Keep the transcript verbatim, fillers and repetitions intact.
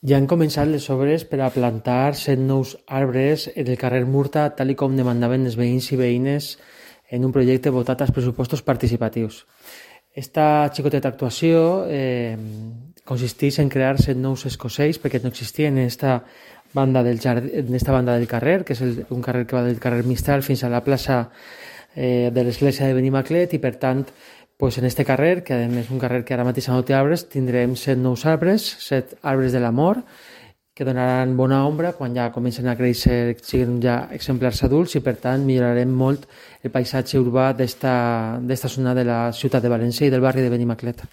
Ja han començat les obres per a plantar set nous arbres en el carrer Murta, tal i com demandaven els veïns i veïnes en un projecte votat als pressupostos participatius. Esta xicoteta actuació eh, consisteix en crear set nous escocells perquè no existien en esta banda del, jardí, en esta banda del carrer, que és el, un carrer que va del carrer Mistral fins a la plaça eh, de l'església de Benimaclet, i per tant pues en este carrer, que a més és un carrer que ara mateix no té arbres, tindrem set nous arbres, set arbres de l'amor, que donaran bona ombra quan ja comencen a créixer, siguin ja exemplars adults, i per tant millorarem molt el paisatge urbà d'esta zona de la ciutat de València i del barri de Benimaclet.